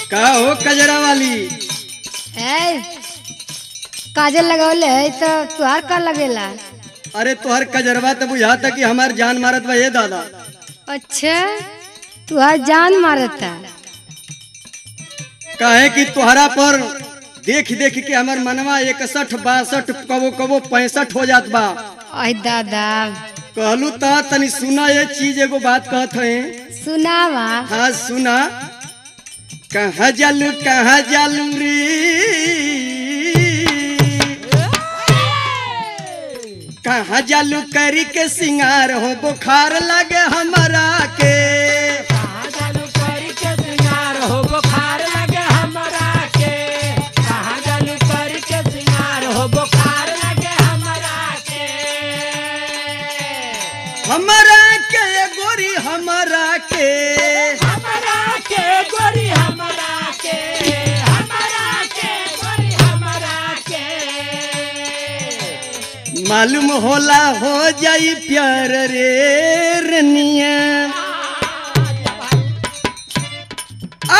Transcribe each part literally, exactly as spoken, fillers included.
का हो कजरा वाली? ए, काजल लगौले है तो तुहार का लगेला? अरे तोहर कजरवा तो बुझाता कि हमार जान मारत बा ये दादा। अच्छा, तुहार जान मारता। काहे कि तोहरा पर देख देख के हमार मनवा इकसठ बासठ कबो कबो पैंसठ हो जात बा। आई दादा, कहलू ता तनी सुना ये चीज एगो बात कहत है। सुनावा। हाँ सुना। कहाँ जालू कहाँ जालू रे, कहाँ जालू करी के सिंगार हो बुखार लगे हमारा के। कहाँ जालू करी के सिंगार हो बुखार लगे हमरा के। कहाँ जालू करी के सिंगार हो बुखार लगे हमरा के। हमारा के ये गोरी हमारा के, हमरा के गोरी हमरा के। हमरा के गोरी हमरा के। मालूम होला हो जाई प्यार रे रनिया। आ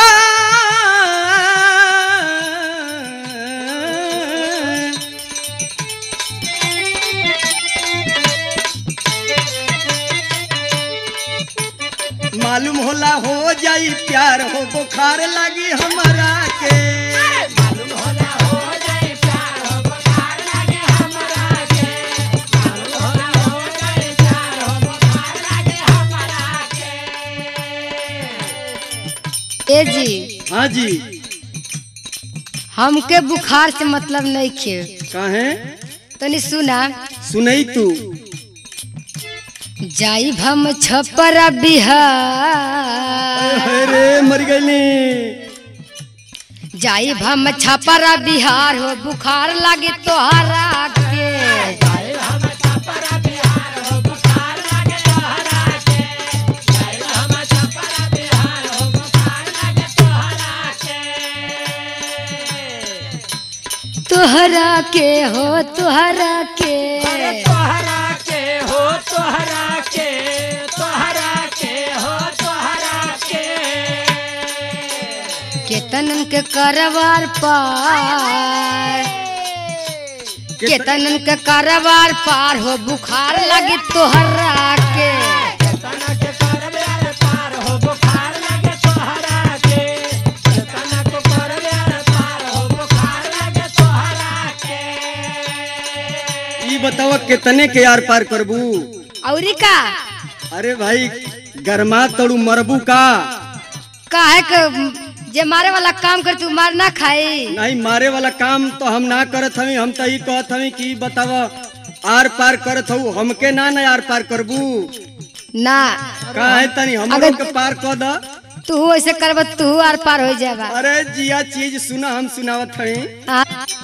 मालूम होला हो जाई प्यार हो बुखार लगी हमारा के। मालूम होला हो जाए प्यार हो बुखार लगे हमरा के। मालूम होला हो जाए प्यार हो बुखार लगे हमरा के। ए जी, हाँ जी। हमके बुखार से मतलब नहीं खे। काहे? तनी सुना। सुनई तू। जाई हम छपरा बिहार, अरे मर गईली। जाई हम छपरा बिहार हो बुखार लगे तोहरा के। जाए हम छपरा बिहार हो बुखार लगे तोहरा के। जाए हम छपरा बिहार हो बुखार लगे तोहरा के। तोहरा के हो तोहरा के। अरे तोहरा के हो तोहरा के। तोहरा के हो तोहरा के। केतनन के करवार पार, केतनन के करवार पार हो बुखार लगे तोहरा के। तना के करबे पार हो बुखार लगे तोहरा के। तना को करबे पार हो बुखार लगे तोहरा के। ई बतावा कितने के यार पार करबू? औरी का अरे भाई गरमा तड़ू मरबू का? काहे के जे मारे वाला काम कर तू मार ना खाई। नहीं मारे वाला काम तो हम ना करत हमी। हम तो ई कहत हमी कि बतावा आर पार करत हूँ, हमके ना ना आर पार करबू। ना काहे तनी हमरो अगर- के पार कर द। तू ऐसे करब तू आर पार हो जाएगा। अरे जिया चीज सुना हम सुनावत हई। हाँ,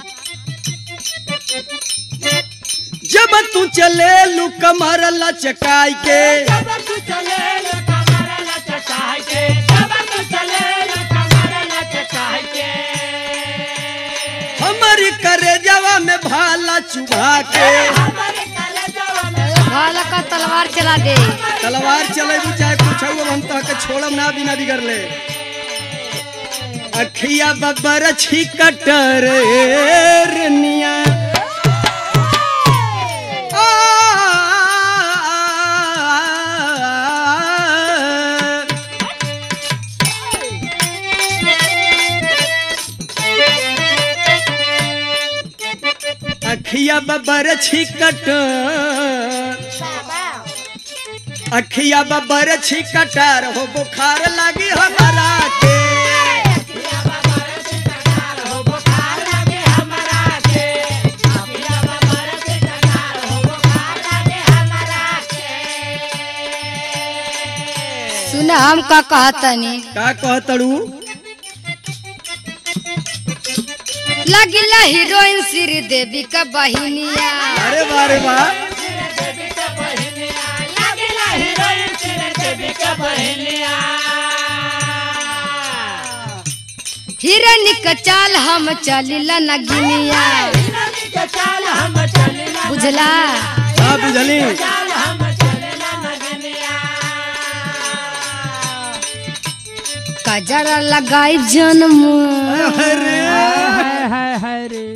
जब तू चले लू कमर लचकाई के, जब तू चले लो कमर लचकाई के। जब तू चले लो कमर लचकाई के। हमारी करे जवा में भाला चुभा के। हमारे कलेजवा में भाला का तलवार चला दे। तलवार चलेबू चाहे कुछ अब हम तो के छोड़म ना बिना बिगड़ ले। अखिया बबर छिकटर रनिया। अखिया बबर छिकट, अखिया बबर छिकटर हो बुखार लगी हमारा के। हो बुखार लगे हमरा के। अभिया बाबर से डकार हो बुखार लगे हमरा के। सुना हम का कहतनी। का कहतड़ू? लगिला हीरोइन श्रीदेवी का बहिनिया। अरे वाह रे वाह। देवी का बहिनिया लगेला हीरोइन तेरे देवी का बहिनिया। हिरनी का चाल हम चलिला नगिनिया। हिरनी के चाल हम चलेला बुझला? हाँ बुझली। चाल हम चलेला नगनिया। कजरा लगाई जन्म अरे हाय हाय हाय रे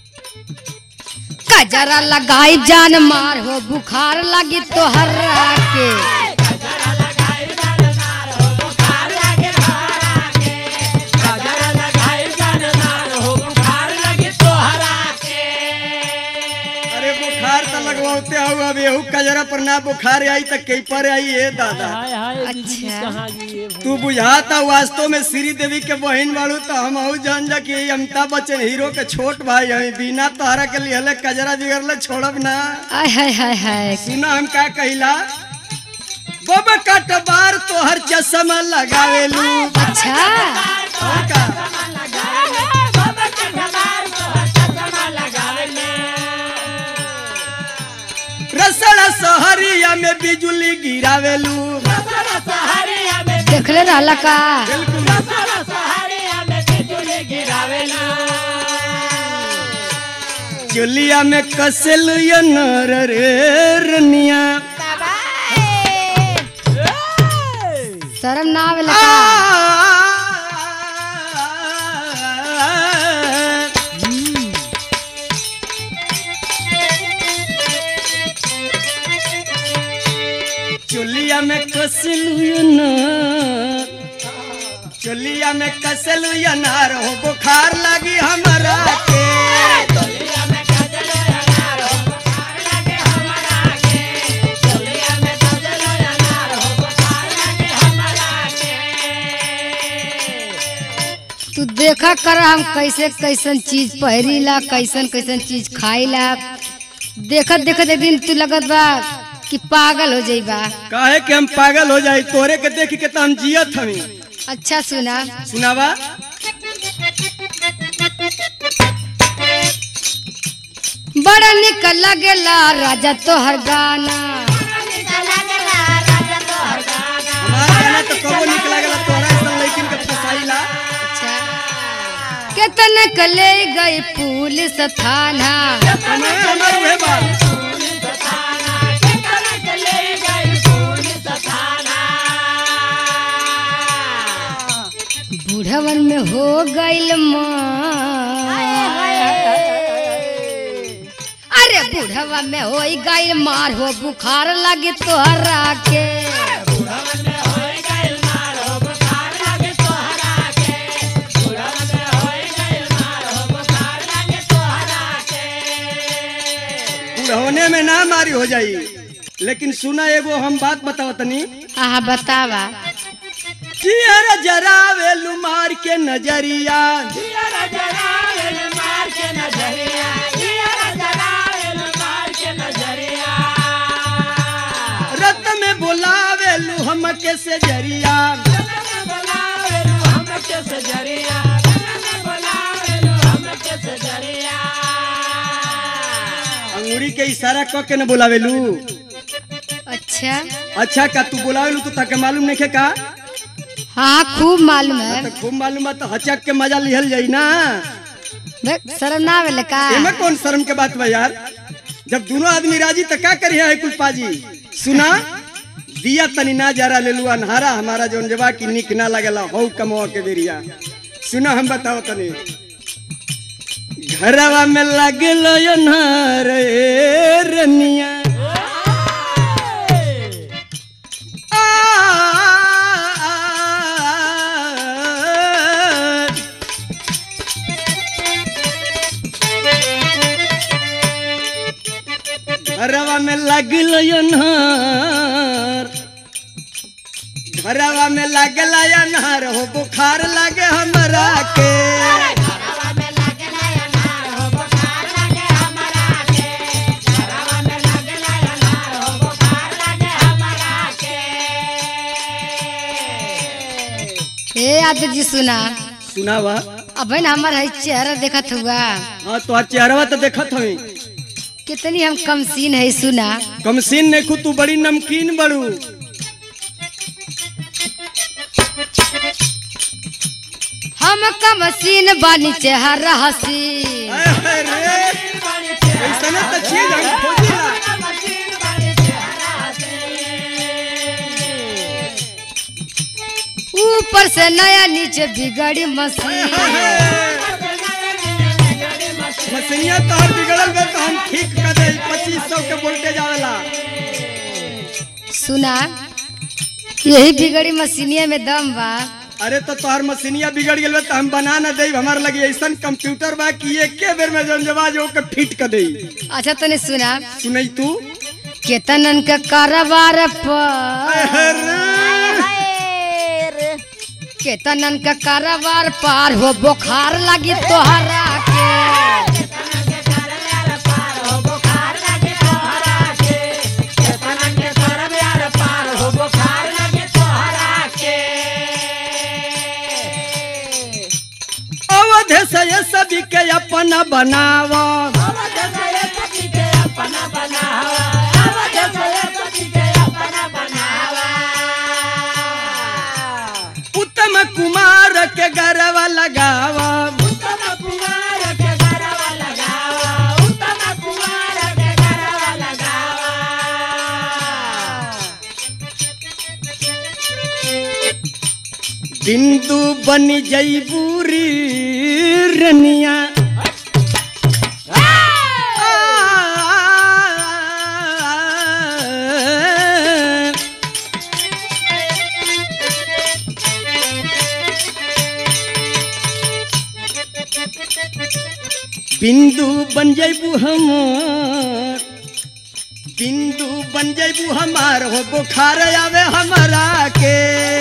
कजरा लगाई जान मार हो बुखार लगी तोहरा के गजरा लगाई जानदार हो बुखार लगे तोहरा के गजरा लगाई जानदार हो बुखार लगे तोहरा के अरे बुखार तो लगवाते हो अब एहू कजरा पर ना बुखार आई तो कई पर आई है दादा। हाय हाय दीदी अच्छा। कहाँ गई तू बुझाता वास्तव में श्री देवी के बहन बाड़ू तो हम अहू जान जा कि अमिताभ बच्चन हीरो के छोट भाई है बिना तोहरा के लिए कजरा बिगड़ले छोड़ब ना। आय हाय हाय हाय सुना हम का कहिला बब कट बार तोहर चश्मा लगावेलू अच्छा और का रसड़ा सहरिया में बिजुली गिरावेलू देखले रहला का बिल्कुल चुलिया में कसेलू ये नर रे रनिया शर्म ना आवेला का चुलिया में कसेलू न चुलिया में कसेलू ये नार हो बुखार लगी हमरा के तू देखा कर हम कैसे कैसन चीज पहरीला कैसन कैसन चीज खाइला देखत देखत एक दिन तू लगत बा कि पागल हो जाइबा। काहे कि हम पागल हो जाई तोरे के देख के तो हम जियत हमी। अच्छा सुना सुनावा बड़ा निक लगेला राजा तोहर गाना हमार गाना तो कबो निक लागला तोरा ऐसा लड़किन के फसाइला। केतन कले गई पुलिस थाना हमें हमार उहे बात बुढ़वन में हो गईल अरे बुढ़वा में हो गईल मार हो बुखार लगे तोहरा के बुढ़ौने में ना मारी हो जाई। लेकिन सुना एगो हम बात बताओ तनी हाँ बतावा जियर जरावेलू मार के नजरिया रत में बुलावेलू हम के से जरिया अंगूरी के इशारा क के न बुलावेलू। अच्छा अच्छा का तू बुलावेलू तो ताके मालूम नहीं का हाँ खूब मालूम है तो खूब मालूम है तो हचक के मजा लिहल जाई ना। देख, शर्म ना आवेला का एमे कौन शर्म के बात बा यार। जब दोनों आदमी राजी तो का करिया है कुलपा जी। सुना दिया तनी ना जरा ले लू अनहारा हमारा जोन जवा की निक ना लगला हो कमवा के बेरिया। सुना हम बताओ तनी घरवा में लगल अनहार ए रनिया घरवा में लगल अनहार घरवा में लगल अनहार हो बुखार लगे हमरा के ए आदि जी सुना सुनावा अब हमार है चेहरा देखत हुआ हाँ तो चेहरवा तो देखत हमी कितनी हम कमसीन है सुना कमसीन ने खू तू बड़ी नमकीन बड़ू। हम कमसीन बानी चेहरा हसीन आय हाय रे ऐसने तो चीज हम खोजिला। ऊपर से नया नीचे बिगड़ी मशीन। मशीनिया तोहर बिगड़ल बे तो हम ठीक कर दे। पच्चीस सौ के वोल्टेज आवेला। सुना यही बिगड़ी मशीनिया में दम बा। अरे तो तोहर मशीनिया बिगड़ गेल बे तो हम बना न दे। हमार लगे ऐसन कंप्यूटर बा कि एके बेर में जौन जवाज ओके फिट कर दे। अच्छा तने सुना सुनई तू केतनन के कारोबार पर केतनन के कारोबार पार हो बुखार लगी तोहरा के। अवध से ये सभी के अपना बनावा। उत्तम कुमार के गरवा लगावा। उत्तम कुमार के गरवा लगावा। उत्तम कुमार के गरवा लगावा। बिंदु बनी जईबूरी रनिया। बिंदु बन जैबू हमार। बिंदु बन जैबू हमार हो बुखार आवे हमारा के।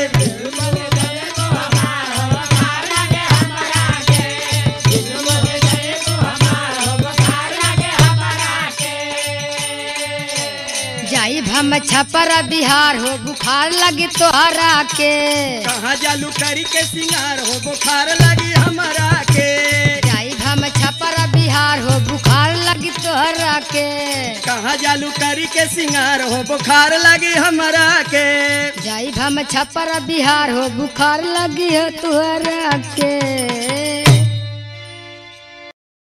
जाई हम छपरा बिहार हो बुखार लगी तोहरा के। कहाँ जालू करी के सिंगार हो बुखार लगी हमारा के। जाई हम छपरा बिहार हो बुखार लगी तोहरा के। कहाँ जालू करी के सिंगार हो बुखार लगी हमारा के। जाई हम छपरा बिहार हो बुखार लगी हो तोहरा के।